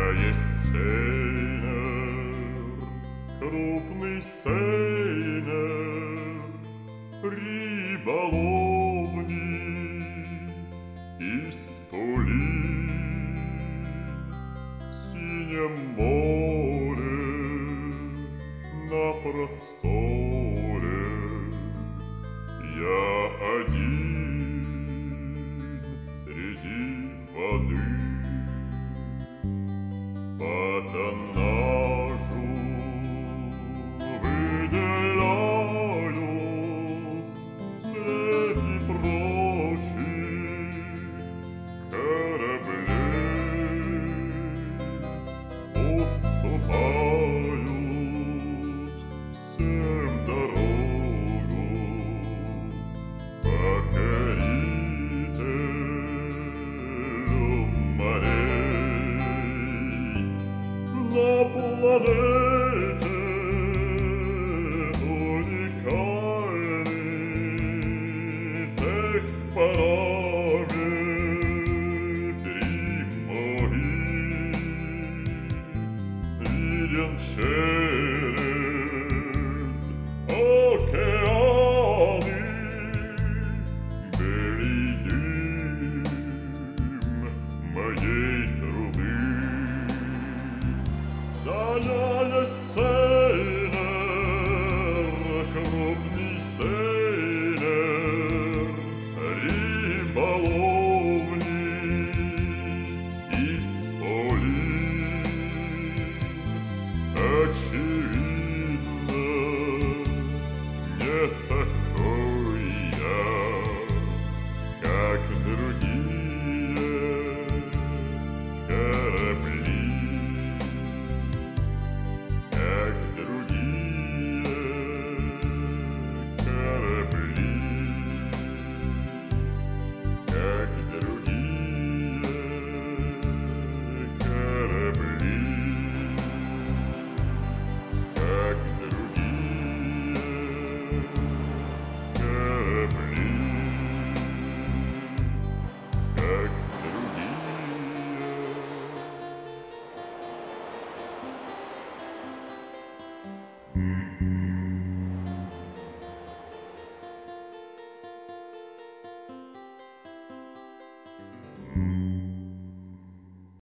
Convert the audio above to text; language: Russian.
есть сейнер, крупный сейнер, рыболовный из пули в синем море на просторе. Я один среди воды. По тоннажу выделяюсь среди прочих кораблей. Уступают всем дорогу покорителю морей. На планете уникальный техпараметр и могил. Виден